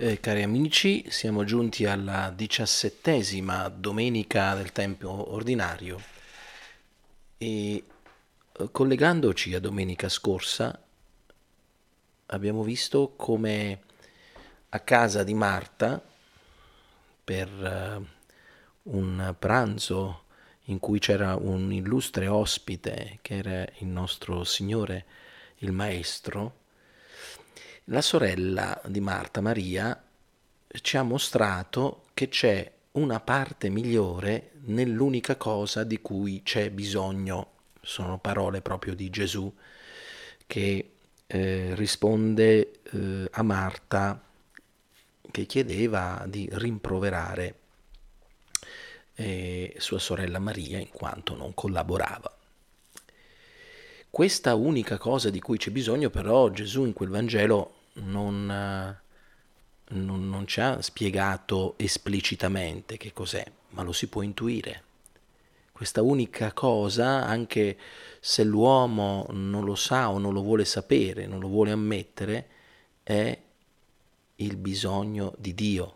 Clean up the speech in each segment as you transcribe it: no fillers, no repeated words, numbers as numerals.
Cari amici, siamo giunti alla 17ª domenica del tempo ordinario e collegandoci a domenica scorsa abbiamo visto come a casa di Marta per un pranzo in cui c'era un illustre ospite che era il nostro Signore, il Maestro, la sorella di Marta, Maria, ci ha mostrato che c'è una parte migliore nell'unica cosa di cui c'è bisogno. Sono parole proprio di Gesù che risponde a Marta che chiedeva di rimproverare sua sorella Maria in quanto non collaborava. Questa unica cosa di cui c'è bisogno però Gesù in quel Vangelo non ci ha spiegato esplicitamente che cos'è, ma lo si può intuire. Questa unica cosa, anche se l'uomo non lo sa o non lo vuole sapere, non lo vuole ammettere, è il bisogno di Dio.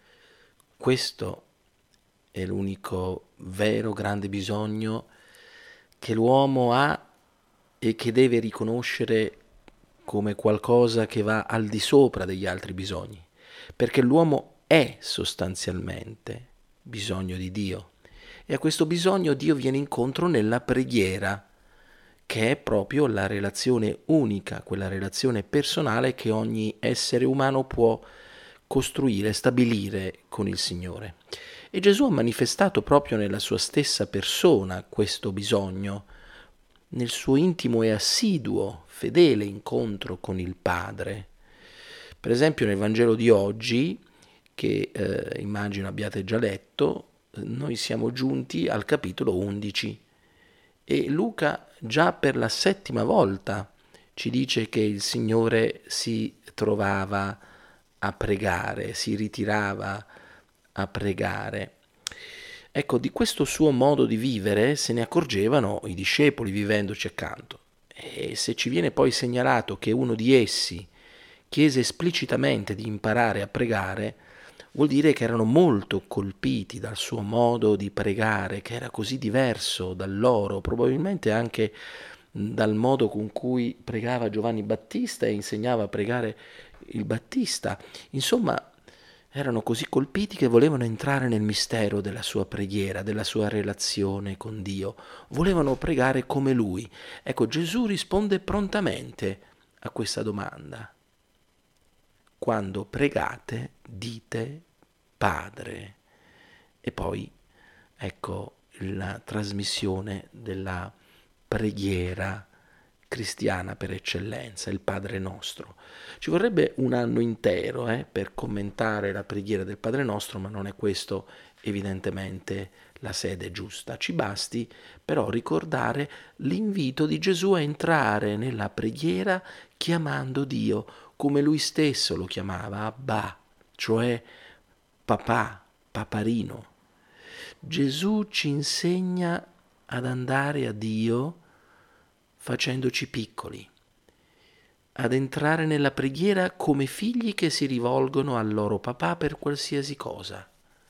Questo è l'unico vero grande bisogno che l'uomo ha e che deve riconoscere come qualcosa che va al di sopra degli altri bisogni, perché l'uomo è sostanzialmente bisogno di Dio e a questo bisogno Dio viene incontro nella preghiera, che è proprio la relazione unica, quella relazione personale che ogni essere umano può costruire, stabilire con il Signore. E Gesù ha manifestato proprio nella sua stessa persona questo bisogno, nel suo intimo e assiduo, fedele incontro con il Padre. Per esempio nel Vangelo di oggi, che immagino abbiate già letto, noi siamo giunti al capitolo 11 e Luca già per la 7ª volta ci dice che il Signore si trovava a pregare, si ritirava a pregare. Ecco, di questo suo modo di vivere se ne accorgevano i discepoli vivendoci accanto. E se ci viene poi segnalato che uno di essi chiese esplicitamente di imparare a pregare, vuol dire che erano molto colpiti dal suo modo di pregare, che era così diverso dal loro, probabilmente anche dal modo con cui pregava Giovanni Battista e insegnava a pregare il Battista. Insomma, erano così colpiti che volevano entrare nel mistero della sua preghiera, della sua relazione con Dio. Volevano pregare come lui. Ecco, Gesù risponde prontamente a questa domanda. Quando pregate, dite Padre. E poi, ecco, la trasmissione della preghiera cristiana per eccellenza, il Padre nostro. Ci vorrebbe un anno intero per commentare la preghiera del Padre nostro, ma non è questo evidentemente la sede giusta. Ci basti però ricordare l'invito di Gesù a entrare nella preghiera chiamando Dio come lui stesso lo chiamava, Abba, cioè papà, paparino. Gesù ci insegna ad andare a Dio facendoci piccoli, ad entrare nella preghiera come figli che si rivolgono al loro papà per qualsiasi cosa.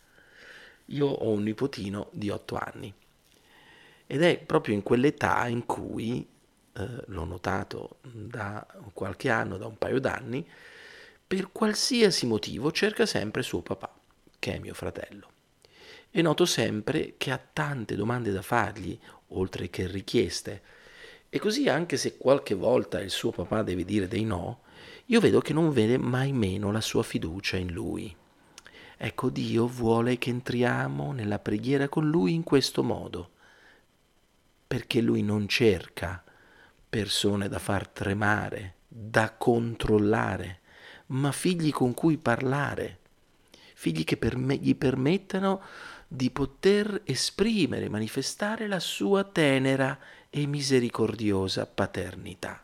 Io ho un nipotino di 8 anni ed è proprio in quell'età in cui, l'ho notato da qualche anno, da un paio d'anni, per qualsiasi motivo cerca sempre suo papà, che è mio fratello. E noto sempre che ha tante domande da fargli, oltre che richieste. E così anche se qualche volta il suo papà deve dire dei no, io vedo che non vede mai meno la sua fiducia in lui. Ecco, Dio vuole che entriamo nella preghiera con lui in questo modo, perché lui non cerca persone da far tremare, da controllare, ma figli con cui parlare, figli che gli permettano di poter esprimere, manifestare la sua tenera e misericordiosa paternità.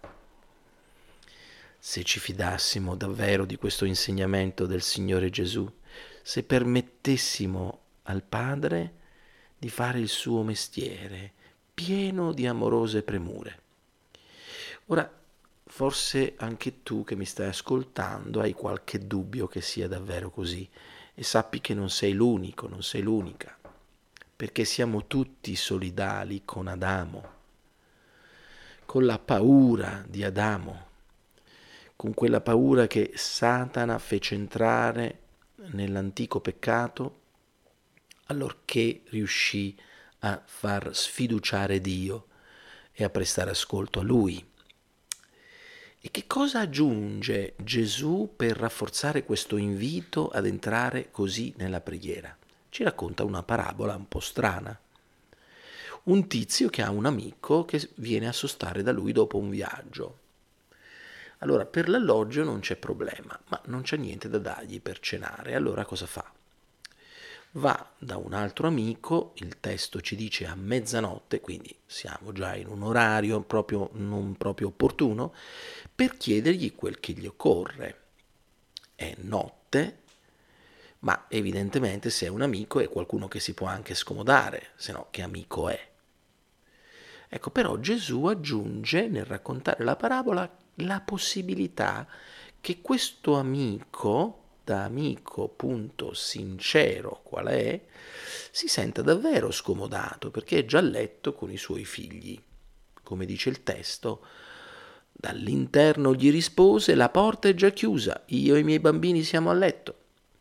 Se ci fidassimo davvero di questo insegnamento del Signore Gesù, se permettessimo al Padre di fare il suo mestiere, pieno di amorose premure. Ora, forse anche tu che mi stai ascoltando hai qualche dubbio che sia davvero così e sappi che non sei l'unico, non sei l'unica, perché siamo tutti solidali con Adamo, con la paura di Adamo, con quella paura che Satana fece entrare nell'antico peccato allorché riuscì a far sfiduciare Dio e a prestare ascolto a Lui. E che cosa aggiunge Gesù per rafforzare questo invito ad entrare così nella preghiera? Ci racconta una parabola un po' strana. Un tizio che ha un amico che viene a sostare da lui dopo un viaggio. Allora, per l'alloggio non c'è problema, ma non c'è niente da dargli per cenare. Allora cosa fa? Va da un altro amico, il testo ci dice a mezzanotte, quindi siamo già in un orario proprio non proprio opportuno, per chiedergli quel che gli occorre. È notte, ma evidentemente se è un amico è qualcuno che si può anche scomodare, se no che amico è? Ecco, però Gesù aggiunge nel raccontare la parabola la possibilità che questo amico, da amico appunto sincero qual è, si senta davvero scomodato perché è già a letto con i suoi figli. Come dice il testo, dall'interno gli rispose: la porta è già chiusa, io e i miei bambini siamo a letto.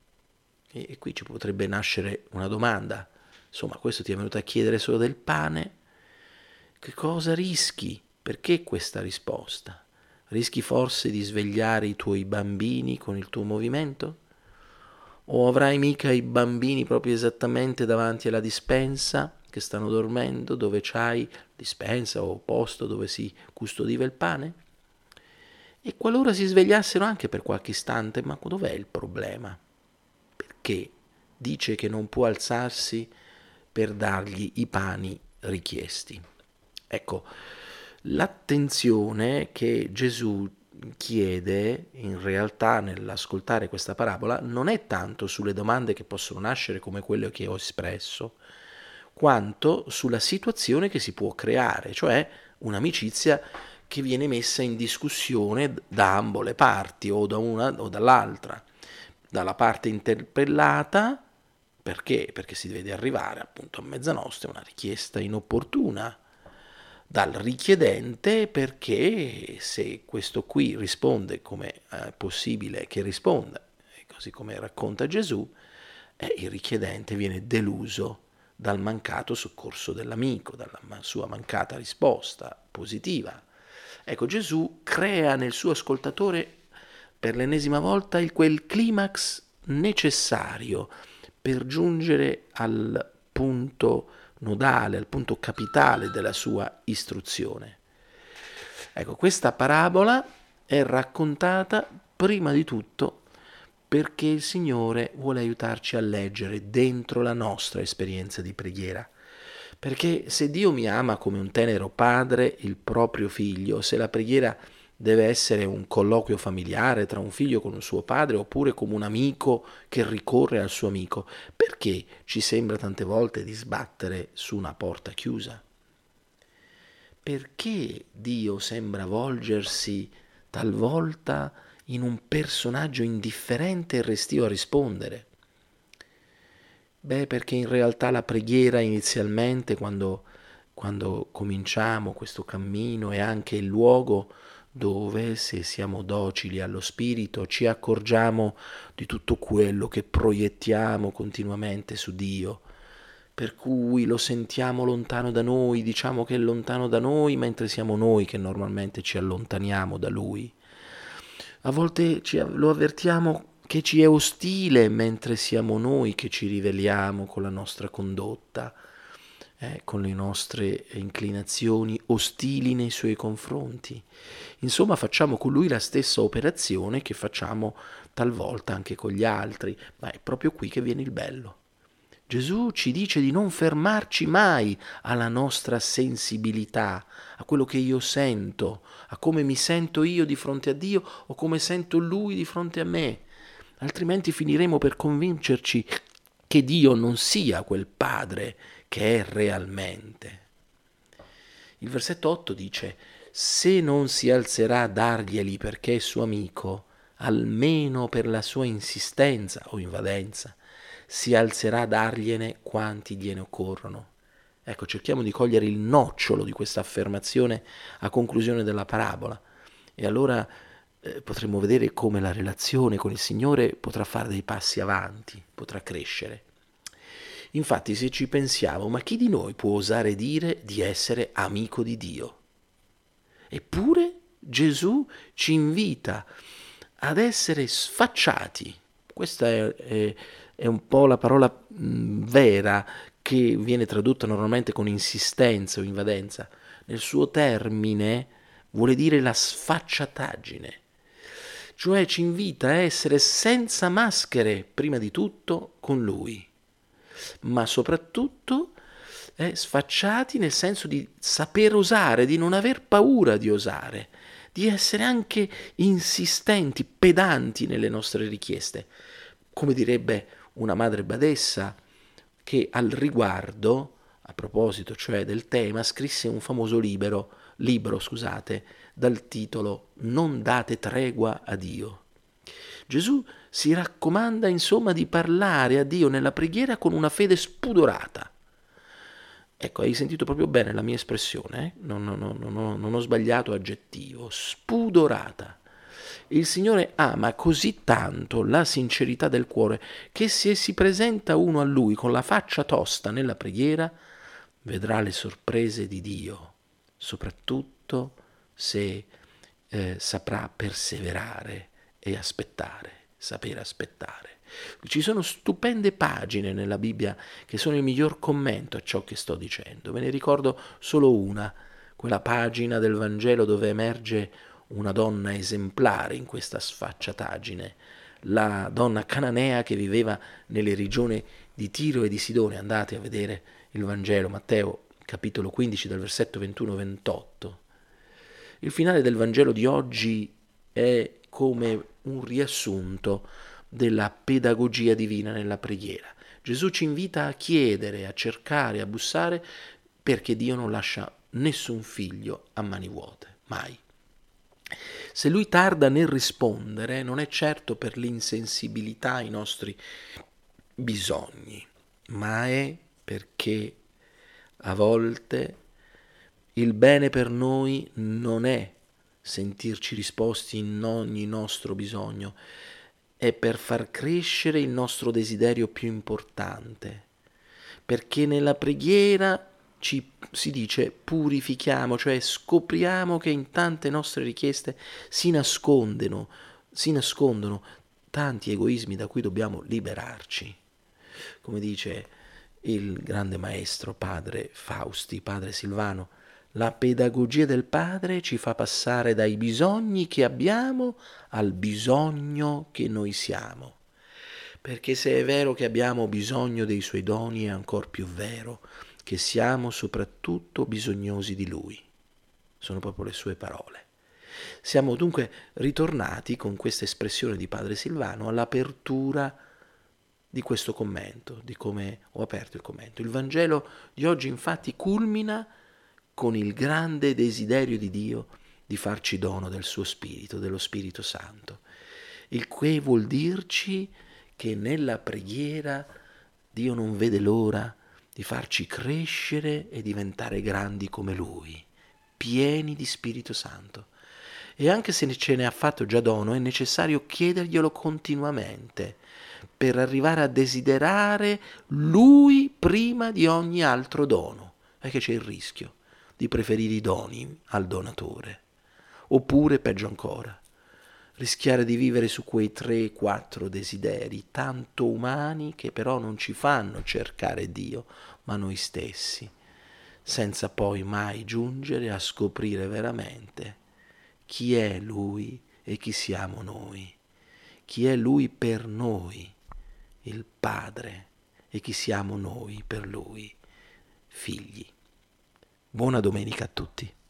E qui ci potrebbe nascere una domanda. Insomma, questo ti è venuto a chiedere solo del pane? Che cosa rischi? Perché questa risposta? Rischi forse di svegliare i tuoi bambini con il tuo movimento? O avrai mica i bambini proprio esattamente davanti alla dispensa che stanno dormendo, dove c'hai dispensa o posto dove si custodiva il pane? E qualora si svegliassero anche per qualche istante, ma dov'è il problema? Perché dice che non può alzarsi per dargli i pani richiesti? Ecco, l'attenzione che Gesù chiede in realtà nell'ascoltare questa parabola non è tanto sulle domande che possono nascere come quelle che ho espresso, quanto sulla situazione che si può creare, cioè un'amicizia che viene messa in discussione da ambo le parti o da una o dall'altra. Dalla parte interpellata, perché? Perché si deve arrivare appunto a mezzanotte, è una richiesta inopportuna, dal richiedente perché se questo qui risponde come è possibile che risponda, così come racconta Gesù, il richiedente viene deluso dal mancato soccorso dell'amico, dalla sua mancata risposta positiva. Ecco, Gesù crea nel suo ascoltatore per l'ennesima volta quel climax necessario per giungere al punto nodale, al punto capitale della sua istruzione. Ecco, questa parabola è raccontata prima di tutto perché il Signore vuole aiutarci a leggere dentro la nostra esperienza di preghiera. Perché se Dio mi ama come un tenero padre il proprio figlio, se la preghiera deve essere un colloquio familiare tra un figlio con un suo padre oppure come un amico che ricorre al suo amico, perché ci sembra tante volte di sbattere su una porta chiusa? Perché Dio sembra volgersi talvolta in un personaggio indifferente e restio a rispondere? Beh, perché in realtà la preghiera inizialmente, quando cominciamo questo cammino, è anche il luogo dove, se siamo docili allo Spirito, ci accorgiamo di tutto quello che proiettiamo continuamente su Dio, per cui lo sentiamo lontano da noi, diciamo che è lontano da noi, mentre siamo noi che normalmente ci allontaniamo da Lui. A volte lo avvertiamo che ci è ostile, mentre siamo noi che ci riveliamo con la nostra condotta, con le nostre inclinazioni ostili nei suoi confronti. Insomma, facciamo con lui la stessa operazione che facciamo talvolta anche con gli altri, ma è proprio qui che viene il bello. Gesù ci dice di non fermarci mai alla nostra sensibilità, a quello che io sento, a come mi sento io di fronte a Dio o come sento Lui di fronte a me. Altrimenti finiremo per convincerci che Dio non sia quel Padre che è realmente. Il versetto 8 dice: se non si alzerà a darglieli perché è suo amico, almeno per la sua insistenza o invadenza, si alzerà a dargliene quanti gliene occorrono. Ecco, cerchiamo di cogliere il nocciolo di questa affermazione a conclusione della parabola e allora potremo vedere come la relazione con il Signore potrà fare dei passi avanti, potrà crescere. Infatti, se ci pensiamo, ma chi di noi può osare dire di essere amico di Dio? Eppure Gesù ci invita ad essere sfacciati. Questa è un po' la parola vera che viene tradotta normalmente con insistenza o invadenza. Nel suo termine vuole dire la sfacciataggine. Cioè ci invita a essere senza maschere, prima di tutto, con Lui, ma soprattutto sfacciati nel senso di saper osare, di non aver paura di osare, di essere anche insistenti, pedanti nelle nostre richieste. Come direbbe una madre badessa che al riguardo, a proposito cioè del tema, scrisse un famoso libro, dal titolo Non date tregua a Dio. Gesù si raccomanda insomma di parlare a Dio nella preghiera con una fede spudorata. Ecco, hai sentito proprio bene la mia espressione, non ho sbagliato aggettivo, spudorata. Il Signore ama così tanto la sincerità del cuore che se si presenta uno a Lui con la faccia tosta nella preghiera, vedrà le sorprese di Dio, soprattutto se saprà perseverare e aspettare, sapere aspettare. Ci sono stupende pagine nella Bibbia che sono il miglior commento a ciò che sto dicendo. Ve ne ricordo solo una, quella pagina del Vangelo dove emerge una donna esemplare in questa sfacciataggine, la donna cananea che viveva nelle regioni di Tiro e di Sidone. Andate a vedere il Vangelo, Matteo capitolo 15 dal versetto 21-28. Il finale del Vangelo di oggi è come un riassunto della pedagogia divina nella preghiera. Gesù ci invita a chiedere, a cercare, a bussare, perché Dio non lascia nessun figlio a mani vuote, mai. Se Lui tarda nel rispondere, non è certo per l'insensibilità ai nostri bisogni, ma è perché a volte il bene per noi non è sentirci risposti in ogni nostro bisogno, è per far crescere il nostro desiderio più importante, perché nella preghiera si dice purifichiamo, cioè scopriamo che in tante nostre richieste si nascondono tanti egoismi da cui dobbiamo liberarci. Come dice il grande maestro padre Fausti, padre Silvano, la pedagogia del padre ci fa passare dai bisogni che abbiamo al bisogno che noi siamo. Perché se è vero che abbiamo bisogno dei suoi doni, è ancor più vero che siamo soprattutto bisognosi di Lui. Sono proprio le sue parole. Siamo dunque ritornati con questa espressione di padre Silvano all'apertura di questo commento, di come ho aperto il commento. Il Vangelo di oggi infatti culmina con il grande desiderio di Dio di farci dono del suo Spirito, dello Spirito Santo, il che vuol dirci che nella preghiera Dio non vede l'ora di farci crescere e diventare grandi come Lui, pieni di Spirito Santo. E anche se ce ne ha fatto già dono, è necessario chiederglielo continuamente per arrivare a desiderare Lui prima di ogni altro dono. È che c'è il rischio di preferire i doni al donatore. Oppure, peggio ancora, rischiare di vivere su quei 3-4 desideri tanto umani che però non ci fanno cercare Dio, ma noi stessi, senza poi mai giungere a scoprire veramente chi è Lui e chi siamo noi, chi è Lui per noi, il Padre, e chi siamo noi per Lui, figli. Buona domenica a tutti.